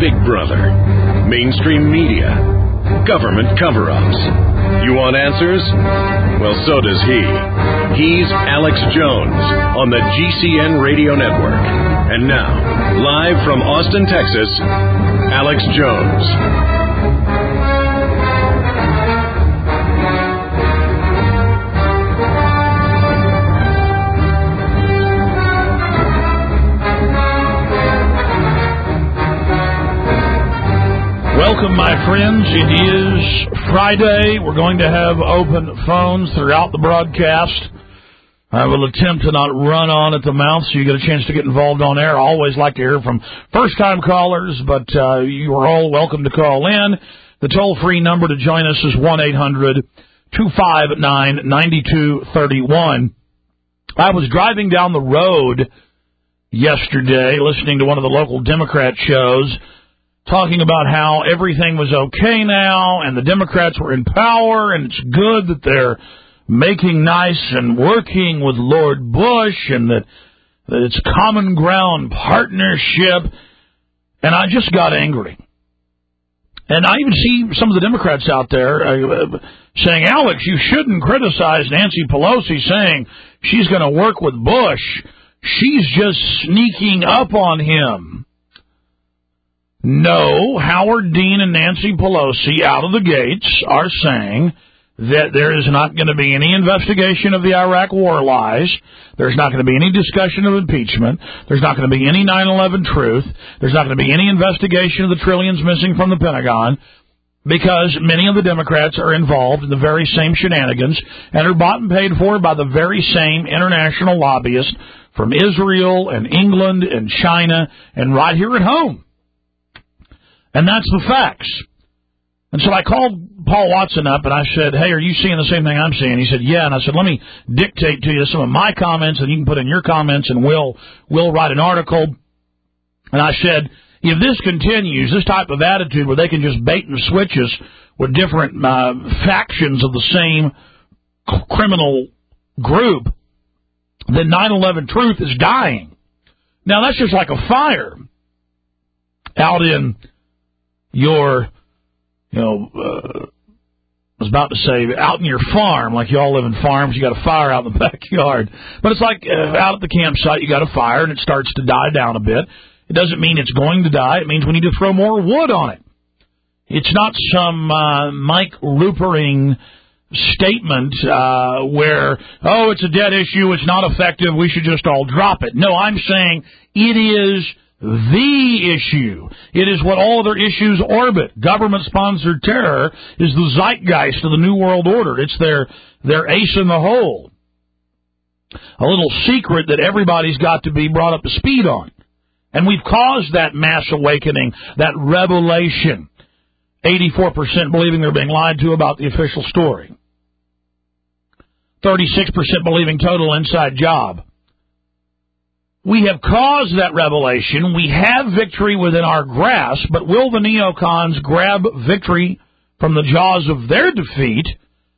Big Brother, mainstream media, government cover-ups. You want answers? Well, so does he. He's Alex Jones on the GCN Radio Network. And now, live from Austin, Texas, Alex Jones. Welcome, my friends. It is Friday. We're going to have open phones throughout the broadcast. I will attempt to not run on at the mouth so you get a chance to get involved on air. I always like to hear from first-time callers, but you are all welcome to call in. The toll-free number to join us is 1-800-259-9231. I was driving down the road yesterday listening to one of the local Democrat shows, talking about how everything was okay now and the Democrats were in power and it's good that they're making nice and working with Lord Bush and that it's common ground partnership. And I just got angry. And I even see some of the Democrats out there saying, Alex, you shouldn't criticize Nancy Pelosi saying she's going to work with Bush. She's just sneaking up on him. No, Howard Dean and Nancy Pelosi out of the gates are saying that there is not going to be any investigation of the Iraq war lies. There's not going to be any discussion of impeachment. There's not going to be any 9/11 truth. There's not going to be any investigation of the trillions missing from the Pentagon, because many of the Democrats are involved in the very same shenanigans and are bought and paid for by the very same international lobbyists from Israel and England and China and right here at home. And that's the facts. And so I called Paul Watson up and I said, hey, are you seeing the same thing I'm seeing? He said, yeah. And I said, let me dictate to you some of my comments and you can put in your comments and we'll write an article. And I said, if this continues, this type of attitude where they can just bait and switch us with different factions of the same criminal group, then 9/11 truth is dying. Now, that's just like a fire out in your, I was about to say, out in your farm, like you all live in farms, you got a fire out in the backyard. But it's like out at the campsite, you got a fire, and it starts to die down a bit. It doesn't mean it's going to die. It means we need to throw more wood on it. It's not some Mike Ruppering statement where, it's a dead issue, it's not effective, we should just all drop it. No, I'm saying it is the issue. It is what all other issues orbit. Government-sponsored terror is the zeitgeist of the New World Order. It's their ace in the hole. A little secret that everybody's got to be brought up to speed on. And we've caused that mass awakening, that revelation. 84% believing they're being lied to about the official story. 36% believing total inside job. We have caused that revelation. We have victory within our grasp, but will the neocons grab victory from the jaws of their defeat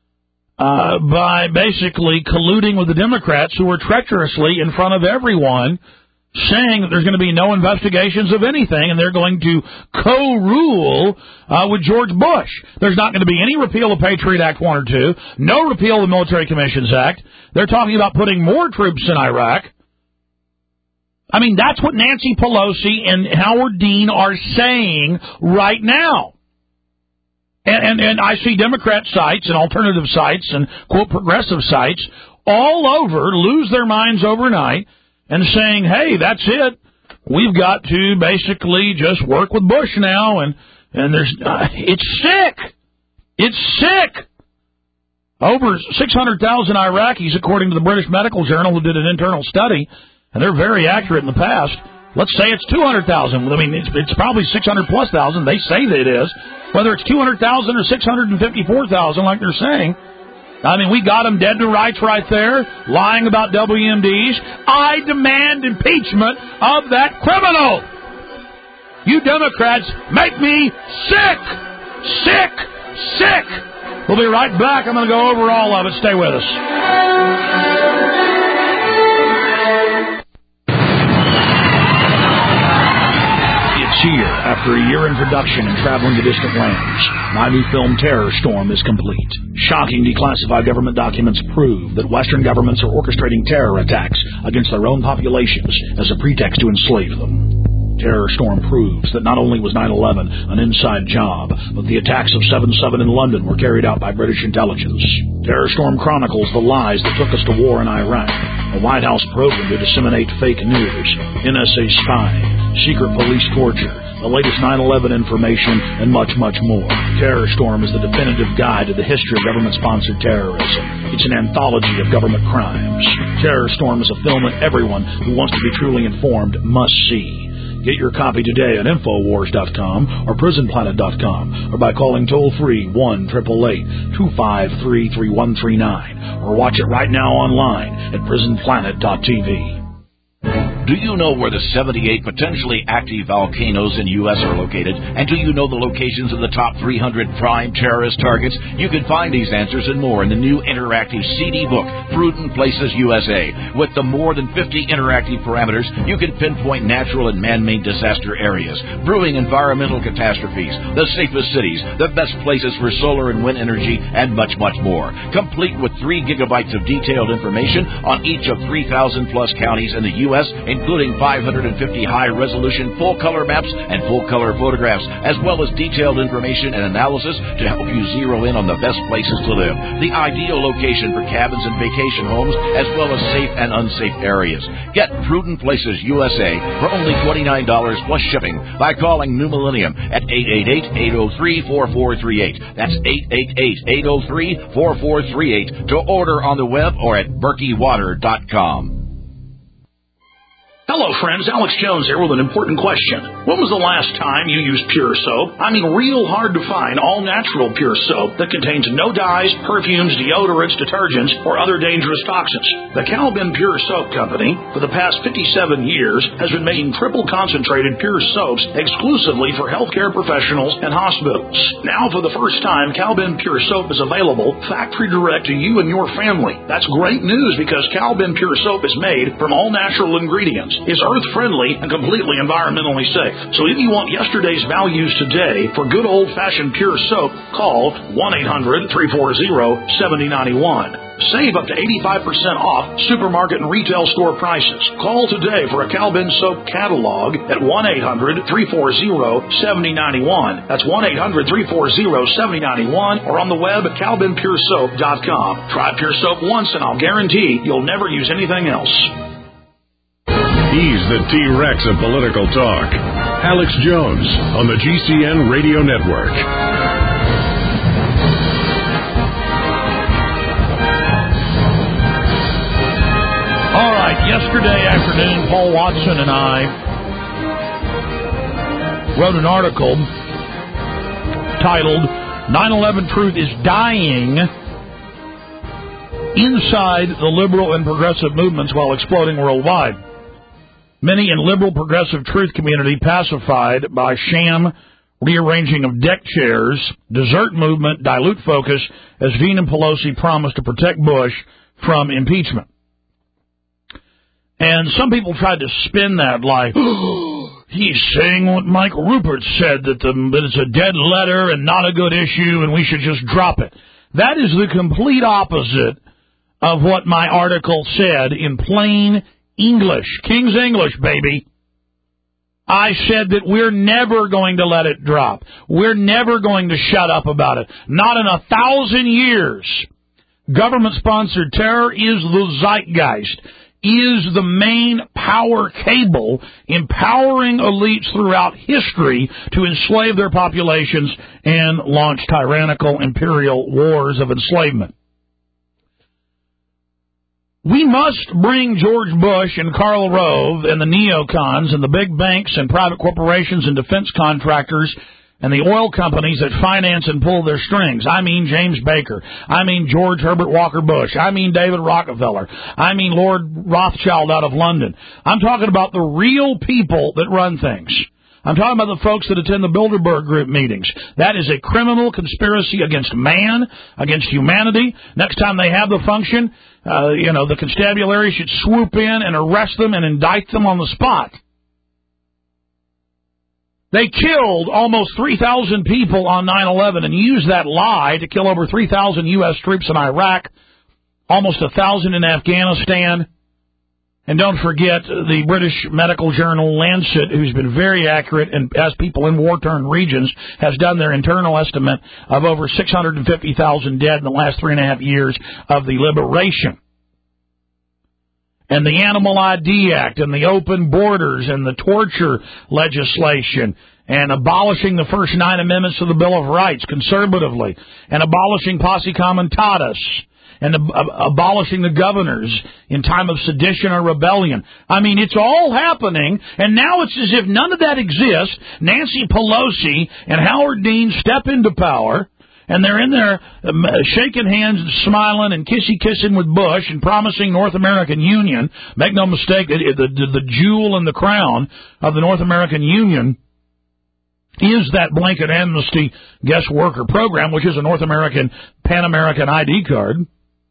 by basically colluding with the Democrats who are treacherously in front of everyone saying that there's going to be no investigations of anything and they're going to co-rule with George Bush. There's not going to be any repeal of Patriot Act 1 or 2, no repeal of the Military Commissions Act. They're talking about putting more troops in Iraq. I mean, that's what Nancy Pelosi and Howard Dean are saying right now. And I see Democrat sites and alternative sites and, quote, progressive sites all over lose their minds overnight and saying, hey, that's it. We've got to basically just work with Bush now. And there's it's sick. It's sick. Over 600,000 Iraqis, according to the British Medical Journal, who did an internal study, and they're very accurate in the past. Let's say it's 200,000. I mean, it's probably 600+ thousand. They say that it is. Whether it's 200,000 or 654,000, like they're saying, I mean, we got them dead to rights right there, lying about WMDs. I demand impeachment of that criminal. You Democrats make me sick, sick, sick. We'll be right back. I'm going to go over all of it. Stay with us. It's here After a year in production and traveling to distant lands, my new film Terror Storm is complete. Shocking declassified government documents prove that Western governments are orchestrating terror attacks against their own populations as a pretext to enslave them. Terror Storm proves that not only was 9/11 an inside job, but the attacks of 7/7 in London were carried out by British intelligence. Terror Storm chronicles the lies that took us to war in Iraq, a White House program to disseminate fake news, NSA spying, secret police torture, the latest 9/11 information, and much, much more. Terror Storm is the definitive guide to the history of government-sponsored terrorism. It's an anthology of government crimes. Terror Storm is a film that everyone who wants to be truly informed must see. Get your copy today at Infowars.com or PrisonPlanet.com or by calling toll-free 1-888-253-3139 or watch it right now online at PrisonPlanet.tv. Do you know where the 78 potentially active volcanoes in U.S. are located? And do you know the locations of the top 300 prime terrorist targets? You can find these answers and more in the new interactive CD book, Prudent Places USA. With the more than 50 interactive parameters, you can pinpoint natural and man-made disaster areas, brewing environmental catastrophes, the safest cities, the best places for solar and wind energy, and much, much more. Complete with 3 gigabytes of detailed information on each of 3,000-plus counties in the U.S., including 550 high-resolution full-color maps and full-color photographs, as well as detailed information and analysis to help you zero in on the best places to live, the ideal location for cabins and vacation homes, as well as safe and unsafe areas. Get Prudent Places USA for only $29 plus shipping by calling New Millennium at 888-803-4438. That's 888-803-4438 to order on the web or at BerkeyWater.com. Hello, friends. Alex Jones here with an important question. When was the last time you used Pure Soap? I mean, real hard to find all-natural Pure Soap that contains no dyes, perfumes, deodorants, detergents, or other dangerous toxins. The Calvin Pure Soap Company, for the past 57 years, has been making triple-concentrated Pure Soaps exclusively for healthcare professionals and hospitals. Now, for the first time, Calvin Pure Soap is available factory direct to you and your family. That's great news because Calvin Pure Soap is made from all-natural ingredients, is earth-friendly, and completely environmentally safe. So if you want yesterday's values today for good old-fashioned Pure Soap, call 1-800-340-7091. Save up to 85% off supermarket and retail store prices. Call today for a Calvin Soap catalog at 1-800-340-7091. That's 1-800-340-7091 or on the web at CalvinPureSoap.com. Try Pure Soap once and I'll guarantee you'll never use anything else. He's the T-Rex of political talk. Alex Jones on the GCN Radio Network. All right, yesterday afternoon, Paul Watson and I wrote an article titled 9/11 Truth is Dying Inside the Liberal and Progressive Movements While Exploding Worldwide. Many in liberal progressive truth community pacified by sham rearranging of deck chairs, desert movement, dilute focus, as Dean and Pelosi promised to protect Bush from impeachment. And some people tried to spin that like, he's saying what Mike Rupert said, that it's a dead letter and not a good issue and we should just drop it. That is the complete opposite of what my article said in plain English, King's English, baby. I said that we're never going to let it drop. We're never going to shut up about it. Not in 1,000 years. Government-sponsored terror is the zeitgeist, is the main power cable empowering elites throughout history to enslave their populations and launch tyrannical imperial wars of enslavement. We must bring George Bush and Karl Rove and the neocons and the big banks and private corporations and defense contractors and the oil companies that finance and pull their strings. I mean James Baker. I mean George Herbert Walker Bush. I mean David Rockefeller. I mean Lord Rothschild out of London. I'm talking about the real people that run things. I'm talking about the folks that attend the Bilderberg Group meetings. That is a criminal conspiracy against man, against humanity. Next time they have the function, the constabulary should swoop in and arrest them and indict them on the spot. They killed almost 3,000 people on 9/11 and used that lie to kill over 3,000 U.S. troops in Iraq, almost 1,000 in Afghanistan. And don't forget the British medical journal Lancet, who's been very accurate and has people in war-torn regions, has done their internal estimate of over 650,000 dead in the last 3.5 years of the liberation. And the Animal ID Act and the open borders and the torture legislation and abolishing the first 9 amendments to the Bill of Rights conservatively and abolishing posse comitatus and abolishing the governors in time of sedition or rebellion. I mean, it's all happening, and now it's as if none of that exists. Nancy Pelosi and Howard Dean step into power, and they're in there shaking hands and smiling and kissy-kissing with Bush and promising North American Union. Make no mistake, the jewel in the crown of the North American Union is that blanket amnesty guest worker program, which is a North American, Pan-American ID card.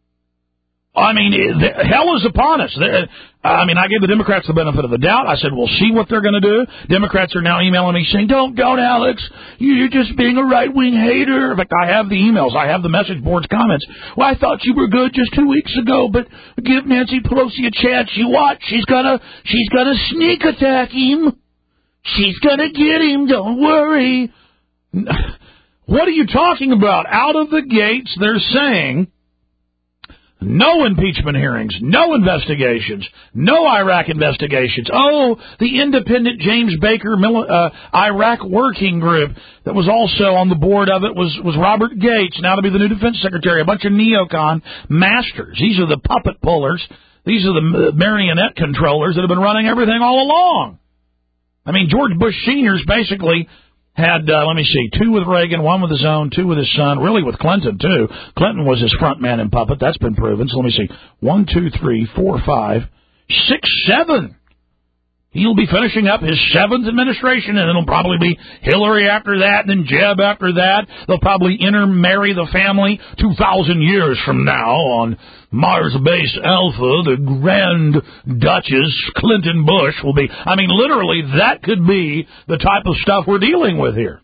I mean, hell is upon us. I gave the Democrats the benefit of the doubt. I said, we'll see what they're going to do. Democrats are now emailing me saying, don't, Alex. You're just being a right-wing hater. In fact, I have the emails. I have the message board's comments. Well, I thought you were good just 2 weeks ago, but give Nancy Pelosi a chance. You watch. She's gonna sneak attack him. She's gonna get him. Don't worry. What are you talking about? Out of the gates, they're saying no impeachment hearings, no investigations, no Iraq investigations. Oh, the independent James Baker Iraq working group that was also on the board of it was Robert Gates, now to be the new defense secretary, a bunch of neocon masters. These are the puppet pullers. These are the marionette controllers that have been running everything all along. I mean, George Bush Sr.'s basically had, 2 with Reagan, 1 with his own, 2 with his son, really with Clinton, too. Clinton was his front man and puppet. That's been proven. So 1, 2, 3, 4, 5, 6, 7. He'll be finishing up his 7th administration, and it'll probably be Hillary after that, and then Jeb after that. They'll probably intermarry the family 2,000 years from now on Mars Base Alpha. The Grand Duchess Clinton Bush will be. I mean, literally, that could be the type of stuff we're dealing with here.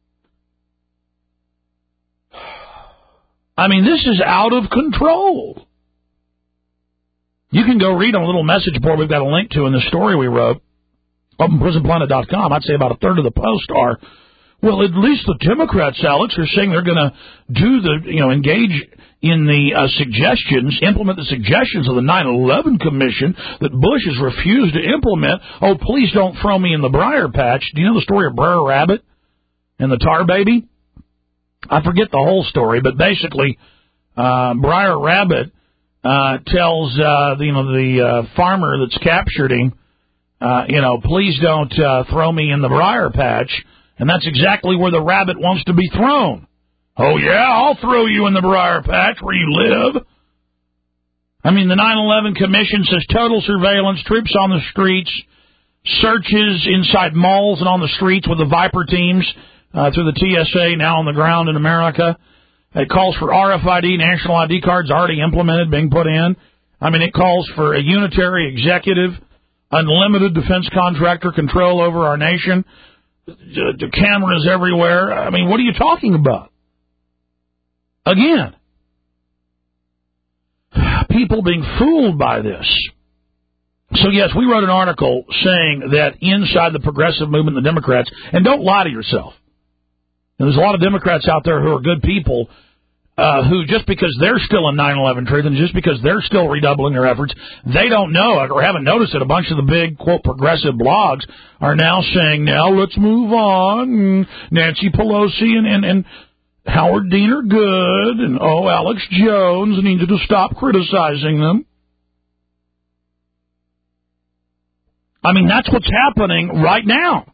I mean, this is out of control. You can go read on a little message board we've got a link to in the story we wrote, OpenPrisonPlanet.com. I'd say about a third of the posts are, well, at least the Democrats, Alex, are saying they're going to do engage in the suggestions, implement the suggestions of the 9/11 Commission that Bush has refused to implement. Oh, please don't throw me in the briar patch. Do you know the story of Brer Rabbit and the tar baby? I forget the whole story, but basically, Brer Rabbit tells the farmer that's captured him, please don't throw me in the briar patch, and that's exactly where the rabbit wants to be thrown. Oh yeah, I'll throw you in the briar patch where you live. I mean, the 9/11 Commission says total surveillance, troops on the streets, searches inside malls and on the streets with the Viper teams through the TSA now on the ground in America. It calls for RFID, national ID cards already implemented, being put in. I mean, it calls for a unitary executive, unlimited defense contractor control over our nation, the cameras everywhere. I mean, what are you talking about? Again, people being fooled by this. So, yes, we wrote an article saying that inside the progressive movement, the Democrats, and don't lie to yourself. And there's a lot of Democrats out there who are good people who, just because they're still in 9/11 truth and just because they're still redoubling their efforts, they don't know it or haven't noticed it. A bunch of the big, quote, progressive blogs are now saying, now let's move on. Nancy Pelosi and Howard Dean are good. And, Alex Jones needs to stop criticizing them. I mean, that's what's happening right now.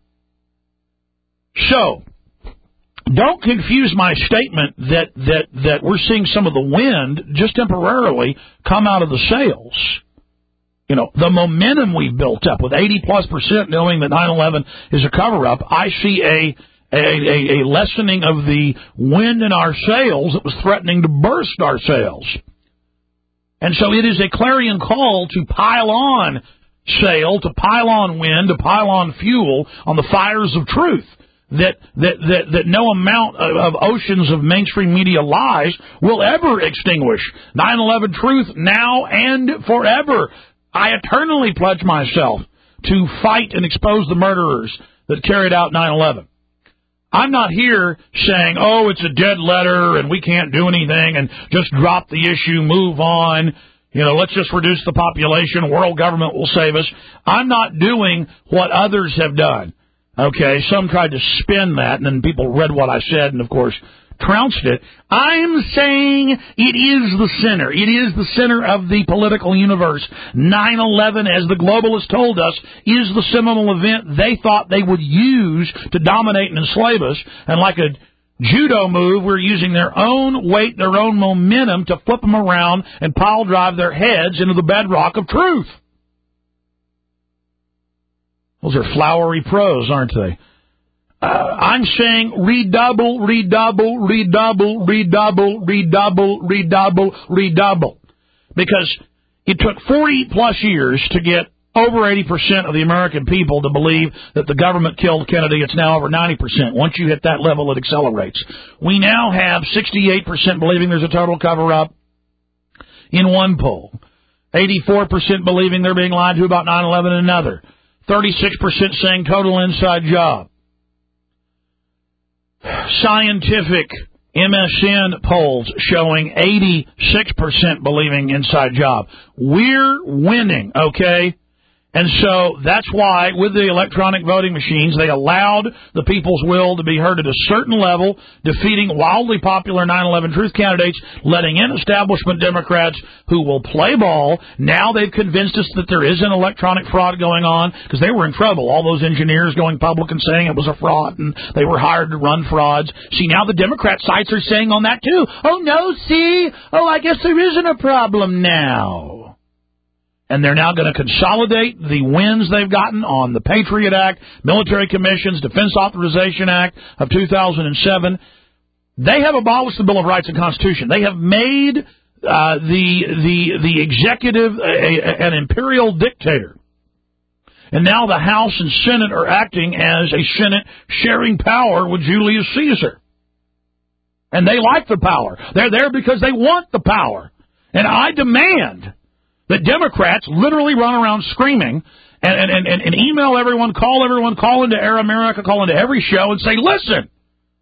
So, don't confuse my statement that we're seeing some of the wind just temporarily come out of the sails. You know, the momentum we've built up with 80+% knowing that 9/11 is a cover-up. I see a lessening of the wind in our sails that was threatening to burst our sails. And so it is a clarion call to pile on sail, to pile on wind, to pile on fuel on the fires of truth that no amount of oceans of mainstream media lies will ever extinguish. 9/11 truth now and forever. I eternally pledge myself to fight and expose the murderers that carried out 9/11. I'm not here saying, oh, it's a dead letter and we can't do anything and just drop the issue, move on. Let's just reduce the population. World government will save us. I'm not doing what others have done. Okay, some tried to spin that, and then people read what I said and, of course, trounced it. I'm saying it is the center. It is the center of the political universe. 9/11, as the globalists told us, is the seminal event they thought they would use to dominate and enslave us. And like a judo move, we're using their own weight, their own momentum to flip them around and pile drive their heads into the bedrock of truth. Those are flowery prose, aren't they? I'm saying redouble, redouble, redouble, redouble, redouble, redouble, redouble. Because it took 40-plus years to get over 80% of the American people to believe that the government killed Kennedy. It's now over 90%. Once you hit that level, it accelerates. We now have 68% believing there's a total cover-up in one poll. 84% believing they're being lied to about 9/11 in another. 36% saying total inside job. Scientific MSN polls showing 86% believing inside job. We're winning, okay? And so that's why, with the electronic voting machines, they allowed the people's will to be heard at a certain level, defeating wildly popular 9/11 truth candidates, letting in establishment Democrats who will play ball. Now they've convinced us that there is an electronic fraud going on, because they were in trouble. All those engineers going public and saying it was a fraud, and they were hired to run frauds. See, now the Democrat sites are saying on that, too. Oh, no, see? Oh, I guess there isn't a problem now. And they're now going to consolidate the wins they've gotten on the Patriot Act, Military Commissions, Defense Authorization Act of 2007. They have abolished the Bill of Rights and Constitution. They have made the executive an imperial dictator. And now the House and Senate are acting as a Senate sharing power with Julius Caesar. And they like the power. They're there because they want the power. And I demand that Democrats literally run around screaming and email everyone, call into Air America, call into every show and say, listen,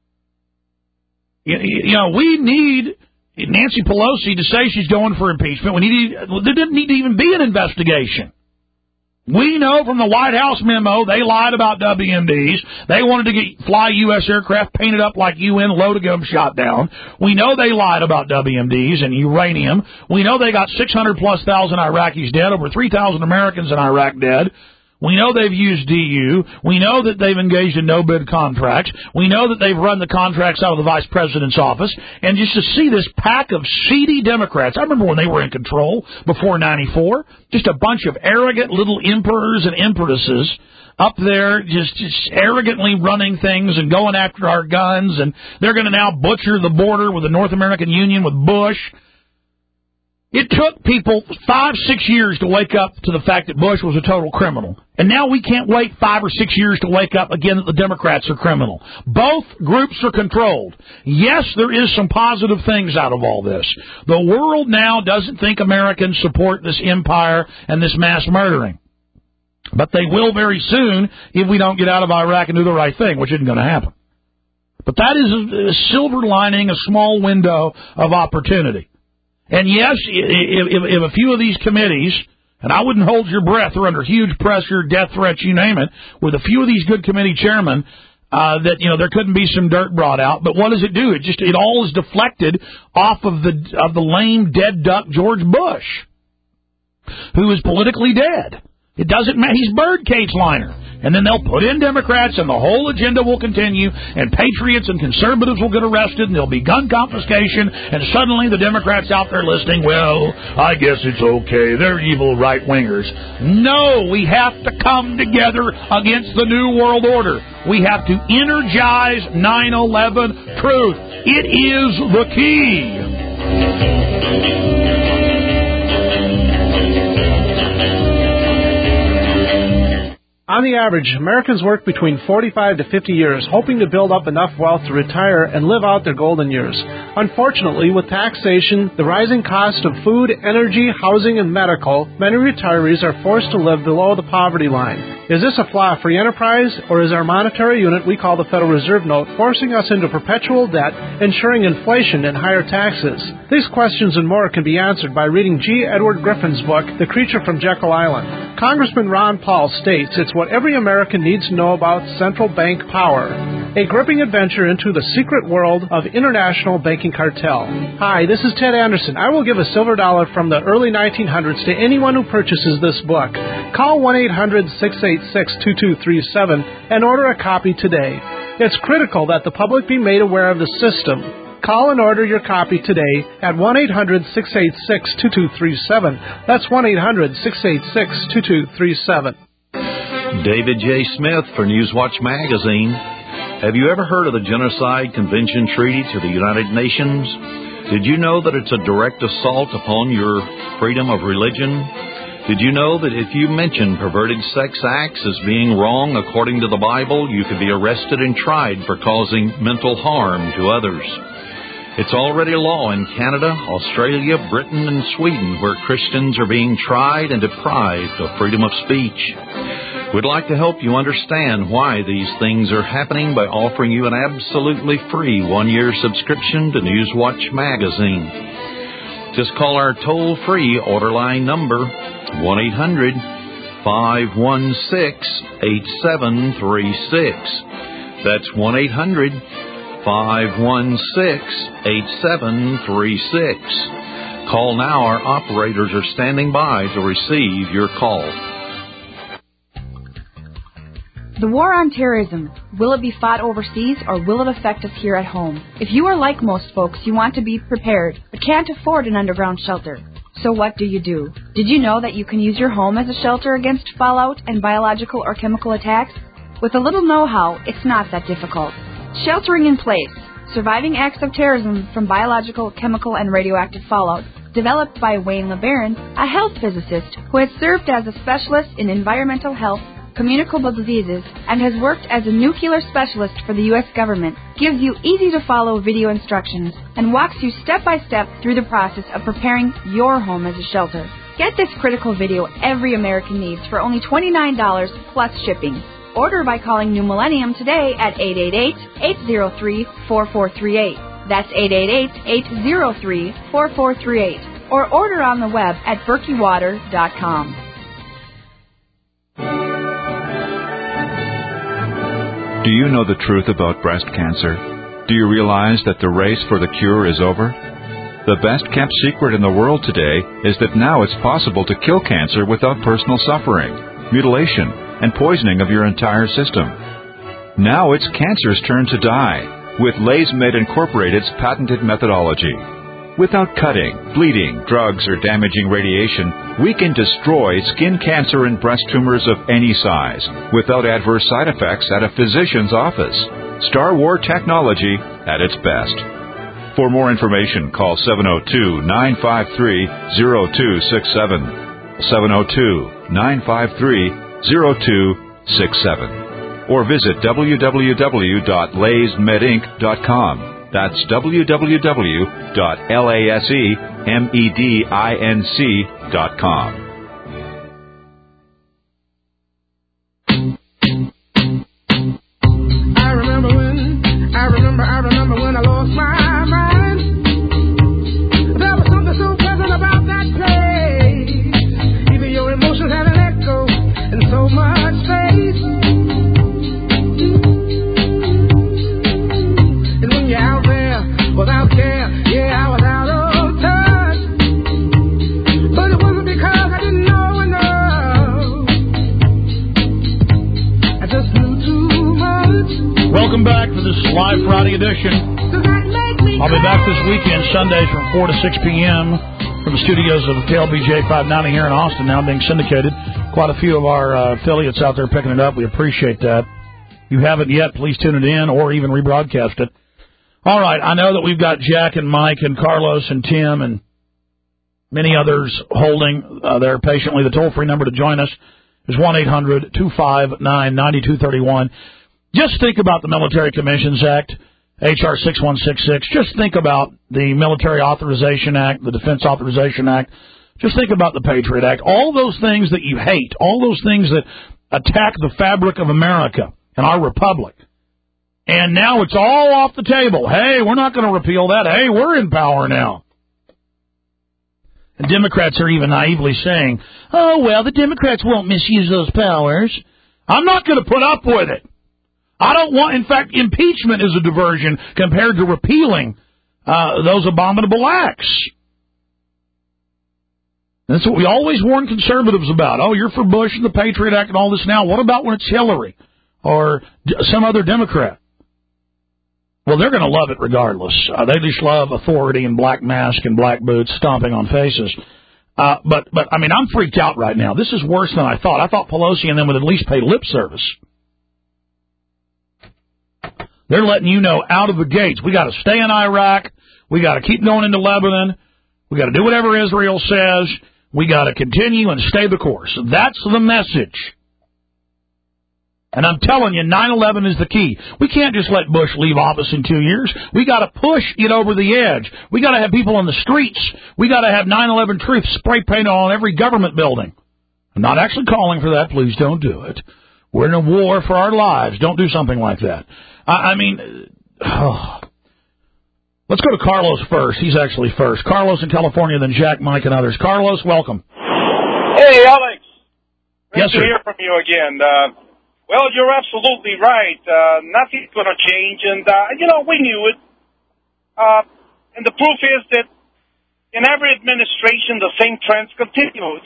we need Nancy Pelosi to say she's going for impeachment. There didn't need to even be an investigation. We know from the White House memo they lied about WMDs. They wanted to fly U.S. aircraft painted up like UN, low to get them shot down. We know they lied about WMDs and uranium. We know they got 600-plus thousand Iraqis dead, over 3,000 Americans in Iraq dead. We know they've used DU. We know that they've engaged in no-bid contracts. We know that they've run the contracts out of the vice president's office. And just to see this pack of seedy Democrats, I remember when they were in control before 94, just a bunch of arrogant little emperors and empresses up there just arrogantly running things and going after our guns. And they're going to now butcher the border with the North American Union with Bush. It took people 5-6 years to wake up to the fact that Bush was a total criminal. And now we can't wait 5 or 6 years to wake up again that the Democrats are criminal. Both groups are controlled. Yes, there is some positive things out of all this. The world now doesn't think Americans support this empire and this mass murdering. But they will very soon if we don't get out of Iraq and do the right thing, which isn't going to happen. But that is a silver lining, a small window of opportunity. And yes, if a few of these committees, and I wouldn't hold your breath, they're under huge pressure, death threats, you name it, with a few of these good committee chairmen, there couldn't be some dirt brought out. But what does it do? It all is deflected off of the lame dead duck George Bush, who is politically dead. It doesn't matter. He's birdcage liner. And then they'll put in Democrats, and the whole agenda will continue, and patriots and conservatives will get arrested, and there'll be gun confiscation, and suddenly the Democrats out there listening, well, I guess it's okay. They're evil right-wingers. No, we have to come together against the New World Order. We have to energize 9/11 truth. It is the key. On the average, Americans work between 45 to 50 years, hoping to build up enough wealth to retire and live out their golden years. Unfortunately, with taxation, the rising cost of food, energy, housing, and medical, many retirees are forced to live below the poverty line. Is this a flaw free enterprise, or is our monetary unit we call the Federal Reserve Note forcing us into perpetual debt, ensuring inflation and higher taxes? These questions and more can be answered by reading G. Edward Griffin's book, The Creature from Jekyll Island. Congressman Ron Paul states it's what every American needs to know about central bank power. A gripping adventure into the secret world of international banking cartel. Hi, this is Ted Anderson. I will give a silver dollar from the early 1900s to anyone who purchases this book. Call 1-800-686-2237 and order a copy today. It's critical that the public be made aware of the system. Call and order your copy today at 1-800-686-2237. That's 1-800-686-2237. David J. Smith for Newswatch Magazine. Have you ever heard of the Genocide Convention Treaty to the United Nations? Did you know that it's a direct assault upon your freedom of religion? Did you know that if you mention perverted sex acts as being wrong according to the Bible, you could be arrested and tried for causing mental harm to others? It's already law in Canada, Australia, Britain, and Sweden, where Christians are being tried and deprived of freedom of speech. We'd like to help you understand why these things are happening by offering you an absolutely free one-year subscription to Newswatch Magazine. Just call our toll-free order line number, 1-800-516-8736. That's 1-800-516-8736. Call now. Our operators are standing by to receive your call. The war on terrorism, will it be fought overseas or will it affect us here at home? If you are like most folks, you want to be prepared, but can't afford an underground shelter. So what do? Did you know that you can use your home as a shelter against fallout and biological or chemical attacks? With a little know-how, it's not that difficult. Sheltering in place, surviving acts of terrorism from biological, chemical, and radioactive fallout, developed by Wayne LeBaron, a health physicist who has served as a specialist in environmental health, communicable diseases, and has worked as a nuclear specialist for the U.S. government, gives you easy-to-follow video instructions and walks you step-by-step through the process of preparing your home as a shelter. Get this critical video every American needs for only $29 plus shipping. Order by calling New Millennium today at 888-803-4438. That's 888-803-4438. Or order on the web at berkeywater.com. Do you know the truth about breast cancer? Do you realize that the race for the cure is over? The best-kept secret in the world today is that now it's possible to kill cancer without personal suffering, mutilation, and poisoning of your entire system. Now it's cancer's turn to die with LaysMed Incorporated's patented methodology. Without cutting, bleeding, drugs, or damaging radiation, we can destroy skin cancer and breast tumors of any size without adverse side effects at a physician's office. Star War technology at its best. For more information, call 702-953-0267. 702-953-0267. Or visit www.laysmedinc.com. That's www.lasemedinc.com. I remember when I lost my mind. There was something so pleasant about that place. Even your emotions had an echo in so much space. And when you're out there without care, yeah, I was out of touch. But it wasn't because I didn't know enough. I just knew too much. Welcome back to this live Friday edition. I'll be back this weekend, Sundays from 4 to 6 p.m. from the studios of KLBJ 590 here in Austin, now being syndicated. Quite a few of our affiliates out there picking it up. We appreciate that. If you haven't yet, please tune it in or even rebroadcast it. All right, I know that we've got Jack and Mike and Carlos and Tim and many others holding there patiently the toll-free number to join us is 1-800-259-9231. Just think about the Military Commissions Act, H.R. 6166. Just think about the Military Authorization Act, the Defense Authorization Act. Just think about the Patriot Act. All those things that you hate, all those things that attack the fabric of America and our republic. And now it's all off the table. Hey, we're not going to repeal that. Hey, we're in power now. And Democrats are even naively saying, oh, well, the Democrats won't misuse those powers. I'm not going to put up with it. I don't want, in fact, impeachment is a diversion compared to repealing those abominable acts. That's what we always warn conservatives about. Oh, you're for Bush and the Patriot Act and all this now. What about when it's Hillary or some other Democrat? Well, they're going to love it regardless. They just love authority and black mask and black boots stomping on faces. But I mean, I'm freaked out right now. This is worse than I thought. I thought Pelosi and them would at least pay lip service. They're letting you know out of the gates, we got to stay in Iraq. We got to keep going into Lebanon. We got to do whatever Israel says. We got to continue and stay the course. That's the message. And I'm telling you, 9/11 is the key. We can't just let Bush leave office in 2 years. We got to push it over the edge. We got to have people on the streets. We got to have 9/11 truth spray painted on every government building. I'm not actually calling for that. Please don't do it. We're in a war for our lives. Don't do something like that. Let's go to Carlos first. He's actually first. Carlos in California, then Jack, Mike, and others. Carlos, welcome. Hey, Alex. Yes, sir. Good to hear from you again. Well, you're absolutely right. Nothing's going to change, and, we knew it. And the proof is that in every administration, the same trends continue.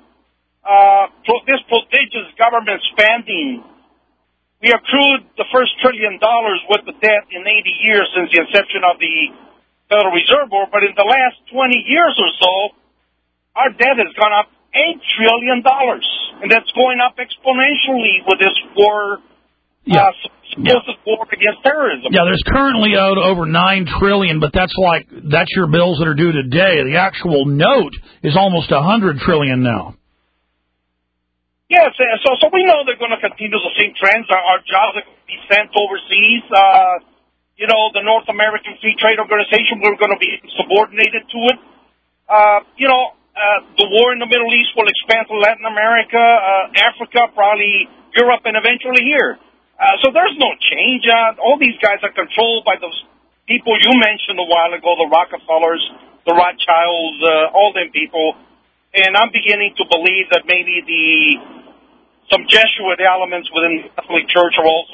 This prodigious government spending, we accrued the first $1 trillion with the debt in 80 years since the inception of the Federal Reserve Board, but in the last 20 years or so, our debt has gone up $8 trillion, and that's going up exponentially with this war, supposed war against terrorism. Yeah, there's currently owed over $9 trillion, but that's your bills that are due today. The actual note is almost $100 trillion now. Yes, so we know they're going to continue the same trends. Our jobs are going to be sent overseas. The North American Free Trade Organization, we're going to be subordinated to it. The war in the Middle East will expand to Latin America, Africa, probably Europe, and eventually here. So there's no change. All these guys are controlled by those people you mentioned a while ago, the Rockefellers, the Rothschilds, all them people. And I'm beginning to believe that maybe some Jesuit elements within the Catholic Church are also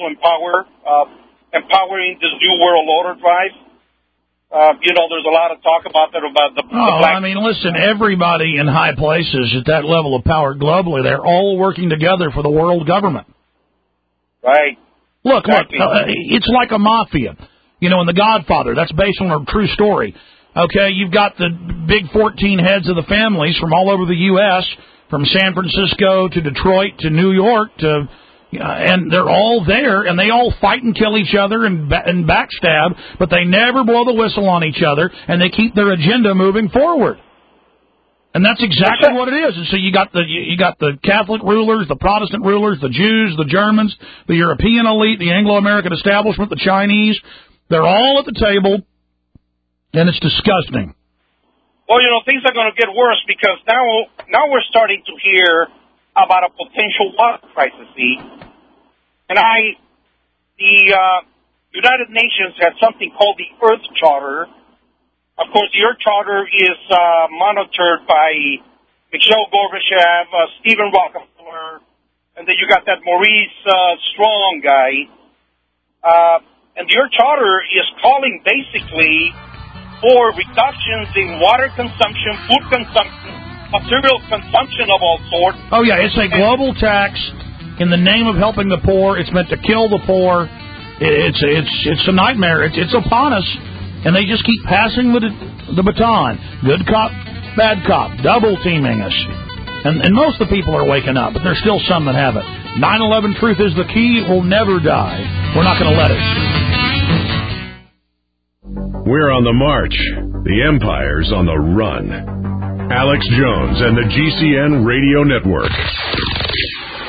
empowering this New World Order drive. There's a lot of talk about that, about the black... listen, everybody in high places at that level of power globally, they're all working together for the world government. Right. Look, it's like a mafia. In The Godfather, that's based on a true story. Okay, you've got the big 14 heads of the families from all over the U.S., from San Francisco to Detroit to New York and they're all there, and they all fight and kill each other and backstab, but they never blow the whistle on each other, and they keep their agenda moving forward. And that's exactly what it is. And so you got the Catholic rulers, the Protestant rulers, the Jews, the Germans, the European elite, the Anglo-American establishment, the Chinese. They're all at the table, and it's disgusting. Well, things are going to get worse because now we're starting to hear about a potential water crisis. And the United Nations has something called the Earth Charter. Of course, the Earth Charter is monitored by Mikhail Gorbachev, Stephen Rockefeller, and then you got that Maurice Strong guy. And the Earth Charter is calling basically for reductions in water consumption, food consumption, material consumption of all sorts. Oh, yeah, it's a global tax in the name of helping the poor. It's meant to kill the poor. It's a nightmare. It's upon us, and they just keep passing the baton. Good cop, bad cop, double-teaming us. And most of the people are waking up, but there's still some that haven't. 9/11 truth is the key. It will never die. We're not going to let it. We're on the march. The empire's on the run. Alex Jones and the GCN Radio Network.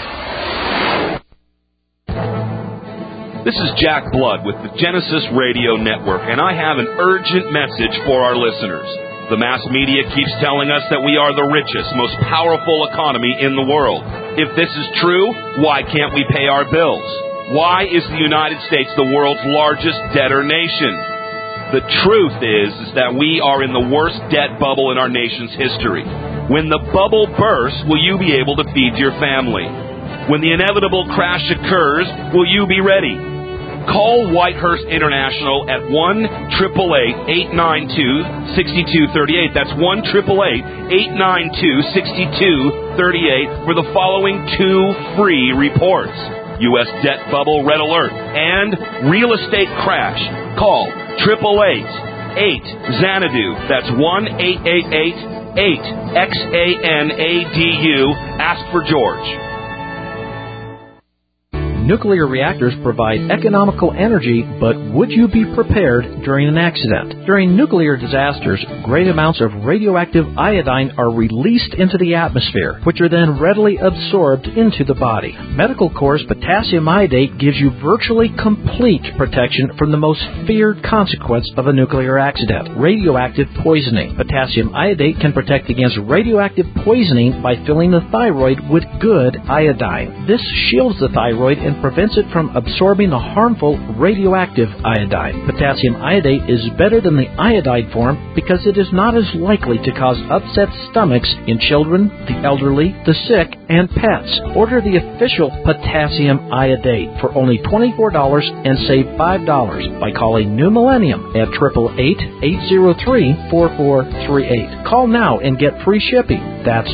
This is Jack Blood with the Genesis Radio Network, and I have an urgent message for our listeners. The mass media keeps telling us that we are the richest, most powerful economy in the world. If this is true, why can't we pay our bills? Why is the United States the world's largest debtor nation? The truth is that we are in the worst debt bubble in our nation's history. When the bubble bursts, will you be able to feed your family? When the inevitable crash occurs, will you be ready? Call Whitehurst International at 1-888-892-6238. That's 1-888-892-6238 for the following 2 free reports. U.S. Debt Bubble Red Alert and Real Estate Crash. Call 888-8-XANADU. That's 1-888-8-XANADU. Ask for George. Nuclear reactors provide economical energy, but would you be prepared during an accident? During nuclear disasters, great amounts of radioactive iodine are released into the atmosphere, which are then readily absorbed into the body. Medical Corps' potassium iodate gives you virtually complete protection from the most feared consequence of a nuclear accident, radioactive poisoning. Potassium iodate can protect against radioactive poisoning by filling the thyroid with good iodine. This shields the thyroid and prevents it from absorbing the harmful radioactive iodine. Potassium iodate is better than the iodide form because it is not as likely to cause upset stomachs in children, the elderly, the sick, and pets. Order the official potassium iodate for only $24 and save $5 by calling New Millennium at 888-803-4438. Call now and get free shipping. That's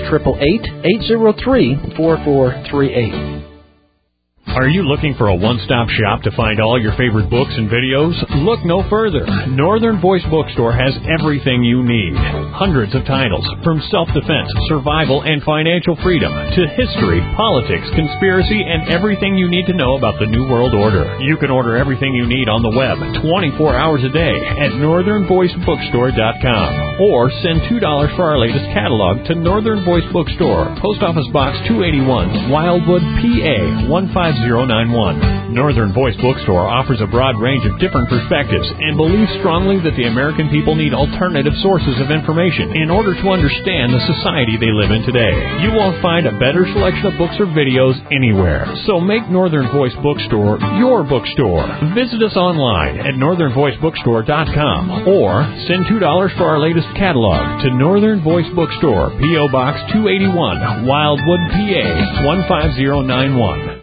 888-803-4438. Are you looking for a one-stop shop to find all your favorite books and videos? Look no further. Northern Voice Bookstore has everything you need. Hundreds of titles, from self-defense, survival, and financial freedom, to history, politics, conspiracy, and everything you need to know about the New World Order. You can order everything you need on the web 24 hours a day at northernvoicebookstore.com or send $2 for our latest catalog to Northern Voice Bookstore, Post Office Box 281, Wildwood, PA 15091. Northern Voice Bookstore offers a broad range of different perspectives and believes strongly that the American people need alternative sources of information in order to understand the society they live in today. You won't find a better selection of books or videos anywhere. So make Northern Voice Bookstore your bookstore. Visit us online at northernvoicebookstore.com or send $2 for our latest catalog to Northern Voice Bookstore, P.O. Box 281, Wildwood, PA 15091.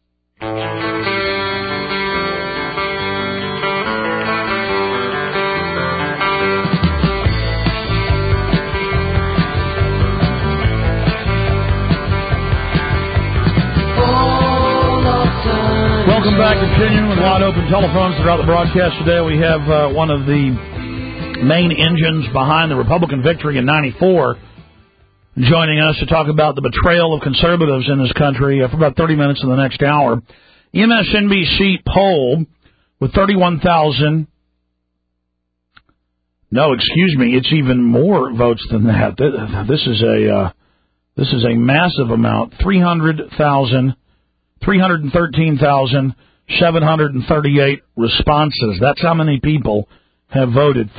Welcome back. Continuing with wide open telephones throughout the broadcast today, we have one of the main engines behind the Republican victory in '94 joining us to talk about the betrayal of conservatives in this country for about 30 minutes in the next hour. MSNBC poll with 31,000. No, excuse me, it's even more votes than that. This is a massive amount. 313,738 responses. That's how many people have voted.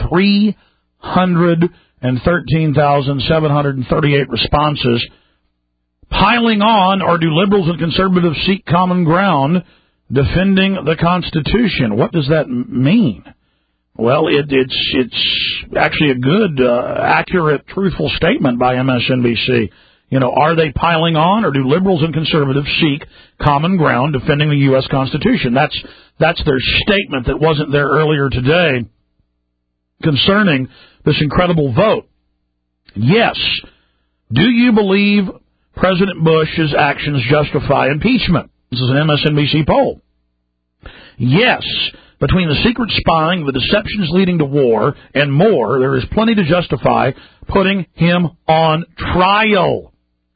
313,738 responses. Piling on, or do liberals and conservatives seek common ground defending the Constitution? What does that mean? Well, it's actually a good, accurate, truthful statement by MSNBC. You know, are they piling on, or do liberals and conservatives seek common ground defending the U.S. Constitution? That's their statement that wasn't there earlier today concerning this incredible vote. Yes. Do you believe President Bush's actions justify impeachment? This is an MSNBC poll. Yes. Between the secret spying, the deceptions leading to war, and more, there is plenty to justify putting him on trial.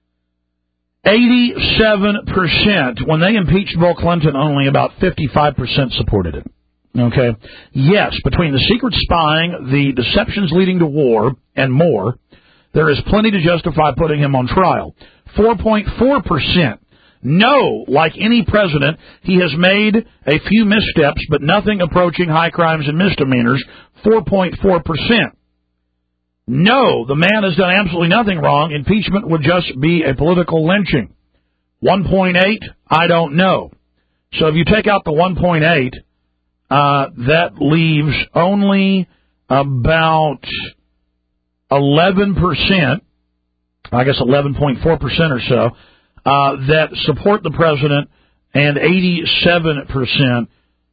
87%. When they impeached Bill Clinton, only about 55% supported it. Okay? Yes, between the secret spying, the deceptions leading to war, and more, there is plenty to justify putting him on trial. 4.4% No, like any president, he has made a few missteps, but nothing approaching high crimes and misdemeanors, 4.4%. No, the man has done absolutely nothing wrong. Impeachment would just be a political lynching. 1.8, I don't know. So if you take out the 1.8, that leaves only about 11%, I guess 11.4% or so, that support the president, and 87%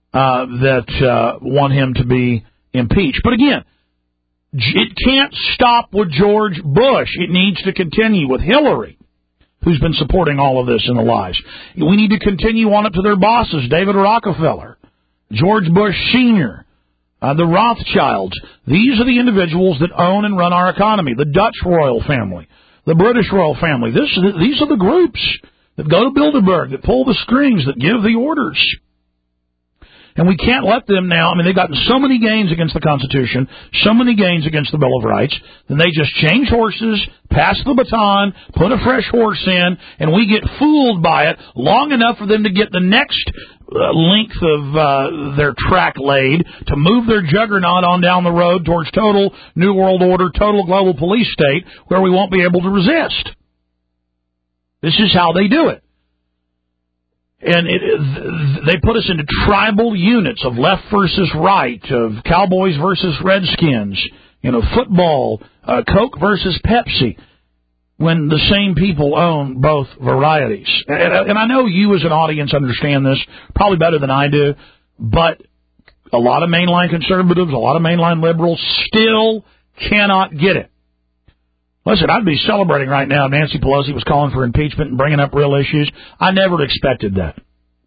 that want him to be impeached. But again, it can't stop with George Bush. It needs to continue with Hillary, who's been supporting all of this in the lies. We need to continue on up to their bosses, David Rockefeller, George Bush Sr., the Rothschilds. These are the individuals that own and run our economy, the Dutch royal family, the British royal family. These are the groups that go to Bilderberg, that pull the strings, that give the orders. And we can't let them now. I mean, they've gotten so many gains against the Constitution, so many gains against the Bill of Rights, then they just change horses, pass the baton, put a fresh horse in, and we get fooled by it long enough for them to get the next length of their track laid to move their juggernaut on down the road towards total New World Order, total global police state, where we won't be able to resist. This is how they do it. And they put us into tribal units of left versus right, of Cowboys versus Redskins, football, Coke versus Pepsi, when the same people own both varieties. And I know you as an audience understand this probably better than I do, but a lot of mainline conservatives, a lot of mainline liberals still cannot get it. Listen, I'd be celebrating right now if Nancy Pelosi was calling for impeachment and bringing up real issues. I never expected that.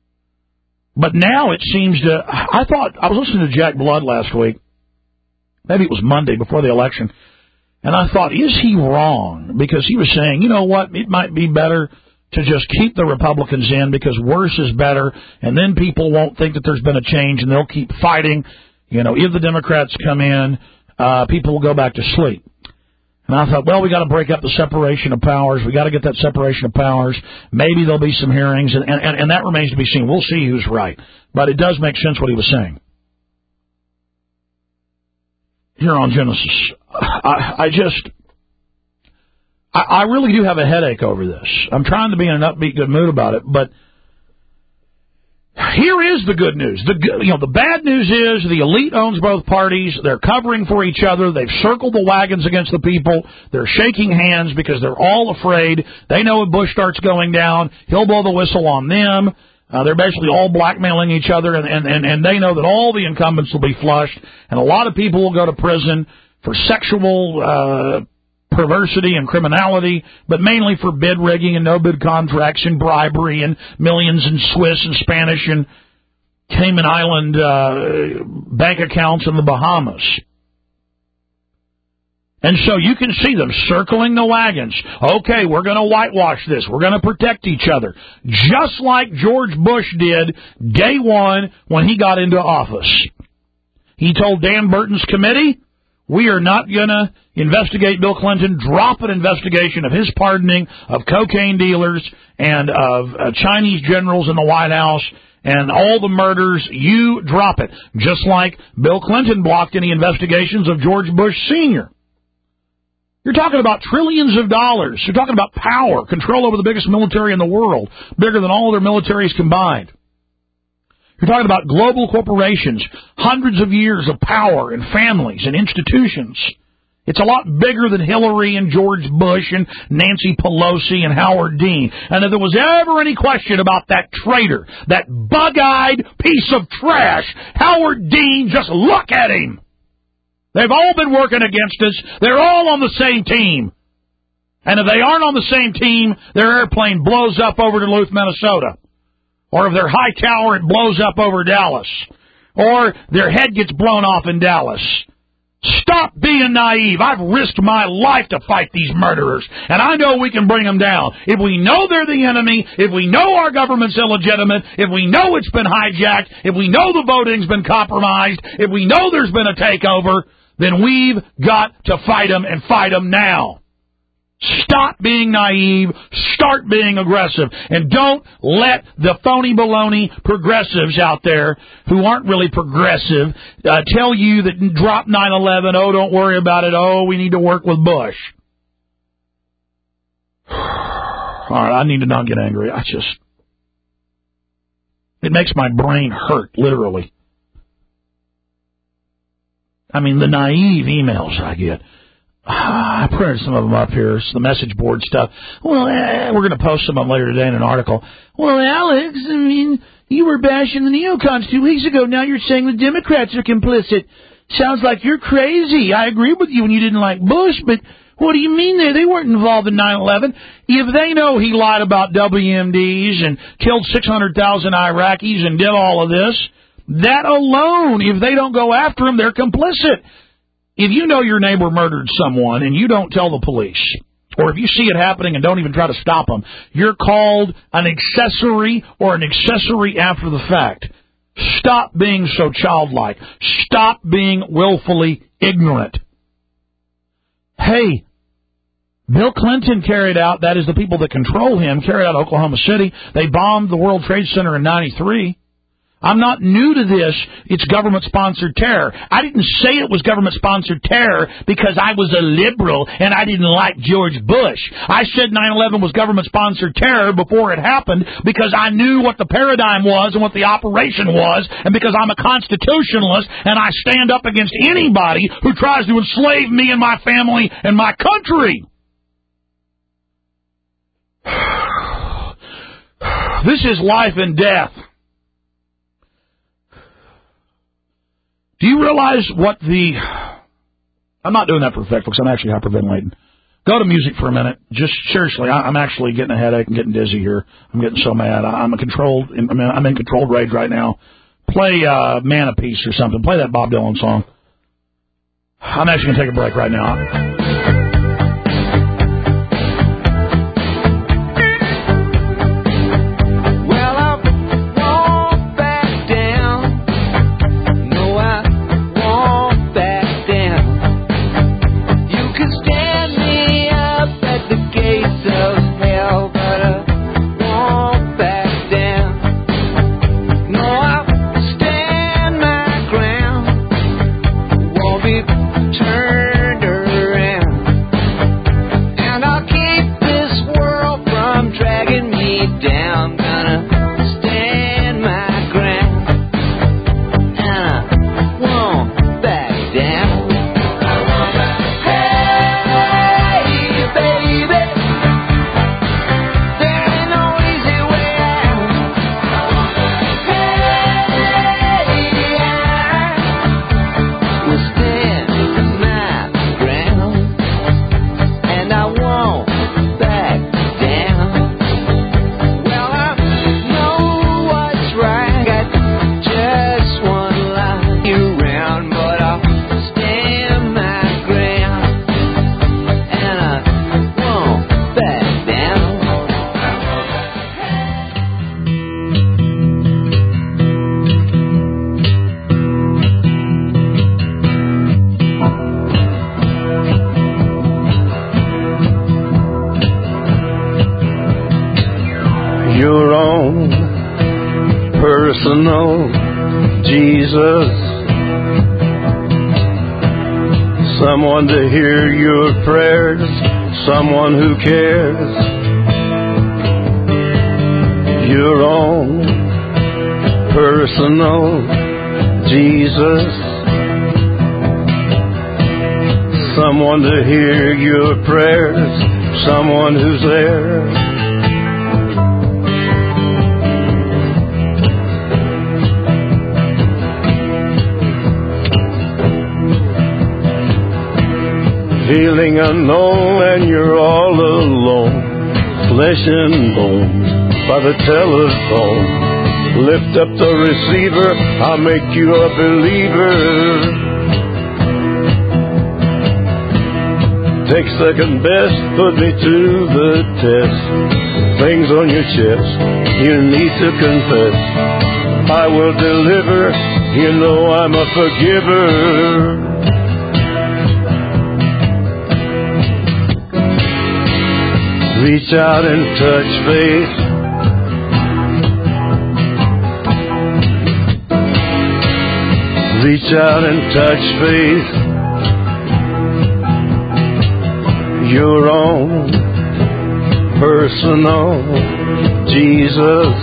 But now it seems to... I was listening to Jack Blood last week. Maybe it was Monday before the election. And I thought, is he wrong? Because he was saying, you know what, it might be better to just keep the Republicans in because worse is better, and then people won't think that there's been a change and they'll keep fighting. If the Democrats come in, people will go back to sleep. And I thought, well, we got to break up the separation of powers. We got to get that separation of powers. Maybe there'll be some hearings, and that remains to be seen. We'll see who's right. But it does make sense what he was saying. Here on Genesis, I really do have a headache over this. I'm trying to be in an upbeat, good mood about it, but here is the good news. The bad news is the elite owns both parties. They're covering for each other. They've circled the wagons against the people. They're shaking hands because they're all afraid. They know if Bush starts going down, he'll blow the whistle on them. They're basically all blackmailing each other, and they know that all the incumbents will be flushed, and a lot of people will go to prison for sexual perversity and criminality, but mainly for bid rigging and no-bid contracts and bribery and millions in Swiss and Spanish and Cayman Island bank accounts in the Bahamas. And so you can see them circling the wagons. Okay, we're going to whitewash this. We're going to protect each other. Just like George Bush did day one when he got into office. He told Dan Burton's committee, we are not going to investigate Bill Clinton, drop an investigation of his pardoning of cocaine dealers and of Chinese generals in the White House and all the murders. You drop it. Just like Bill Clinton blocked any investigations of George Bush Sr. You're talking about trillions of dollars. You're talking about power, control over the biggest military in the world, bigger than all their militaries combined. You're talking about global corporations, hundreds of years of power and families and institutions. It's a lot bigger than Hillary and George Bush and Nancy Pelosi and Howard Dean. And if there was ever any question about that traitor, that bug-eyed piece of trash, Howard Dean, just look at him. They've all been working against us. They're all on the same team. And if they aren't on the same team, their airplane blows up over Duluth, Minnesota. Or if they're high tower, it blows up over Dallas. Or their head gets blown off in Dallas. Stop being naive. I've risked my life to fight these murderers, and I know we can bring them down. If we know they're the enemy, if we know our government's illegitimate, if we know it's been hijacked, if we know the voting's been compromised, if we know there's been a takeover, then we've got to fight them and fight them now. Stop being naive. Start being aggressive. And don't let the phony baloney progressives out there who aren't really progressive tell you that drop 9/11, oh, don't worry about it, oh, we need to work with Bush. All right, I need to not get angry. It makes my brain hurt, literally. I mean, the naive emails I get. I printed some of them up here. It's the message board stuff. Well, we're going to post some of them later today in an article. Well, Alex, I mean, you were bashing the neocons 2 weeks ago. Now you're saying the Democrats are complicit. Sounds like you're crazy. I agree with you when you didn't like Bush, but what do you mean they weren't involved in 9/11? If they know he lied about WMDs and killed 600,000 Iraqis and did all of this, that alone, if they don't go after him, they're complicit. If you know your neighbor murdered someone and you don't tell the police, or if you see it happening and don't even try to stop them, you're called an accessory or an accessory after the fact. Stop being so childlike. Stop being willfully ignorant. Hey, Bill Clinton carried out, that is the people that control him, carried out Oklahoma City. They bombed the World Trade Center in 93. I'm not new to this. It's government-sponsored terror. I didn't say it was government-sponsored terror because I was a liberal and I didn't like George Bush. I said 9/11 was government-sponsored terror before it happened because I knew what the paradigm was and what the operation was, and because I'm a constitutionalist and I stand up against anybody who tries to enslave me and my family and my country. This is life and death. Do you realize what I'm not doing that for effect, folks. I'm actually hyperventilating. Go to music for a minute. Just seriously, I'm actually getting a headache and getting dizzy here. I'm getting so mad. I'm in controlled rage right now. Play Man of Peace or something. Play that Bob Dylan song. I'm actually going to take a break right now. personal Jesus, someone to hear your prayers, someone who cares, your own personal Jesus, someone to hear your prayers, someone who's there. Feeling unknown and you're all alone, flesh and bone by the telephone. Lift up the receiver, I'll make you a believer. Take second best, put me to the test. Things on your chest, you need to confess. I will deliver, you know I'm a forgiver. Reach out and touch faith. Reach out and touch faith. Your own personal Jesus.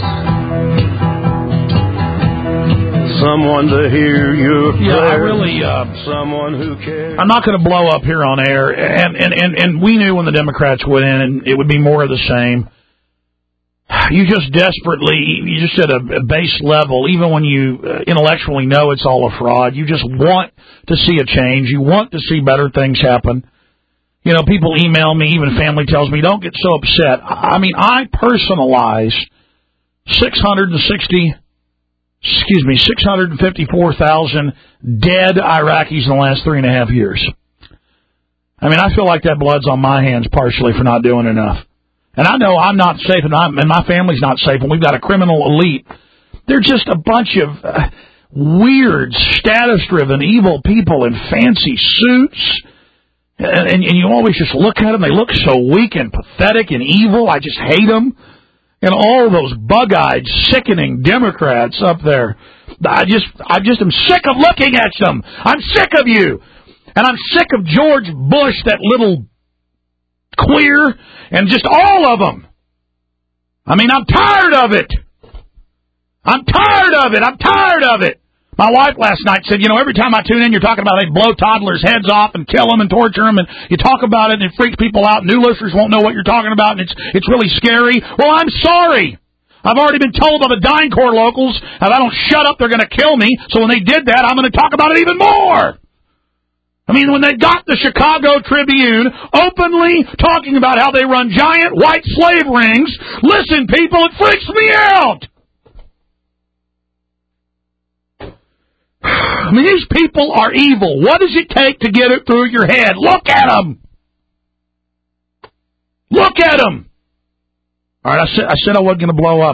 Someone to hear your prayers. Yeah, I really. Someone who cares. I'm not going to blow up here on air, and we knew when the Democrats went in, and it would be more of the same. You just at a base level, even when you intellectually know it's all a fraud, you just want to see a change. You want to see better things happen. You know, people email me, even family tells me, don't get so upset. I mean, I personalize 654,000 dead Iraqis in the last 3.5 years. I mean, I feel like that blood's on my hands partially for not doing enough. And I know I'm not safe, and my family's not safe, and we've got a criminal elite. They're just a bunch of weird, status-driven, evil people in fancy suits. And you always just look at them. They look so weak and pathetic and evil. I just hate them. And all those bug-eyed, sickening Democrats up there. I just am sick of looking at them. I'm sick of you. And I'm sick of George Bush, that little queer, and just all of them. I mean, I'm tired of it. I'm tired of it. I'm tired of it. My wife last night said, you know, every time I tune in, you're talking about they blow toddlers' heads off and kill them and torture them, and you talk about it and it freaks people out. New listeners won't know what you're talking about, and it's really scary. Well, I'm sorry. I've already been told by the DynCorp locals, if I don't shut up, they're going to kill me. So when they did that, I'm going to talk about it even more. I mean, when they got the Chicago Tribune openly talking about how they run giant white slave rings, listen, people, it freaks me out. I mean, these people are evil. What does it take to get it through your head? Look at them. Look at them. All right, I said I wasn't going to blow up.